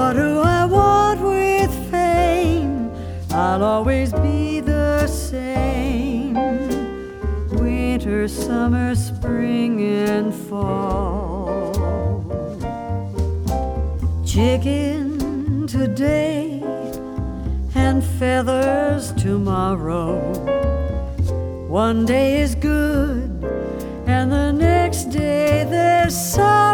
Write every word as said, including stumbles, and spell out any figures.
What do I want with fame? I'll always be the same. Winter, summer, spring, and fall. Chicken today and feathers tomorrow. One day is good and the next day there's sorrow.